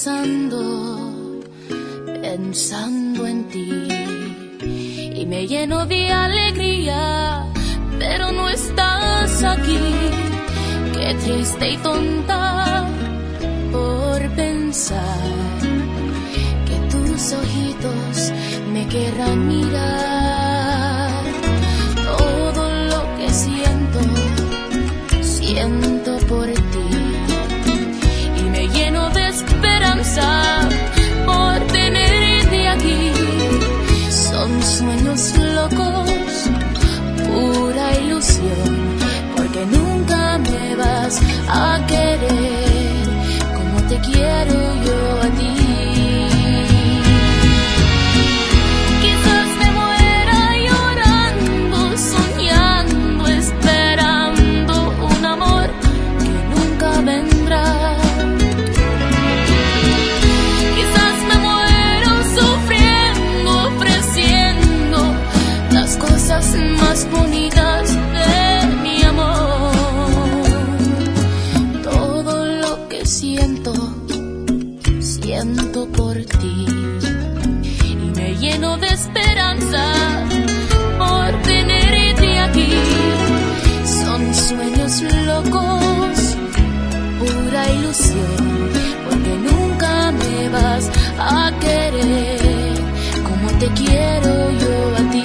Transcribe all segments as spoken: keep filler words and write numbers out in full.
pensando, pensando en ti, y me lleno de alegría, pero no estás aquí. Qué triste y tonta por pensar que tus ojitos me querrán mirar. Todo lo que siento, siento por ti, y me lleno de esperanza por tenerte aquí. Son sueños locos, pura ilusión, porque nunca me vas a querer como te quiero yo a ti. Quizás me muera llorando, soñando, esperando un amor que nunca vendrá. Quizás me muero sufriendo, ofreciendo las cosas más bonitas de mi amor. Todo lo que siento, siento por ti, y me lleno de esperanza por tenerte aquí. Son sueños locos, pura ilusión, porque nunca me vas a querer como te quiero yo a ti.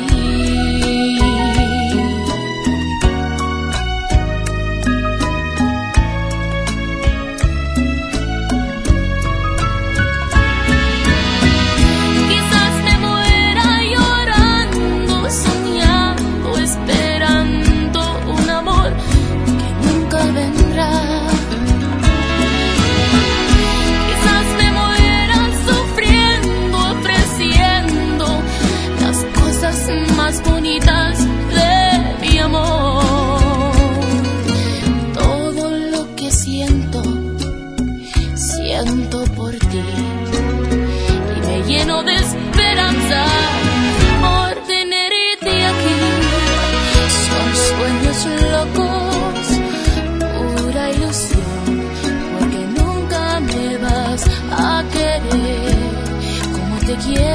Bonitas de mi amor. Todo lo que siento, siento por ti, y me lleno de esperanza por tenerte aquí. Son sueños locos, pura ilusión, porque nunca me vas a querer como te quiero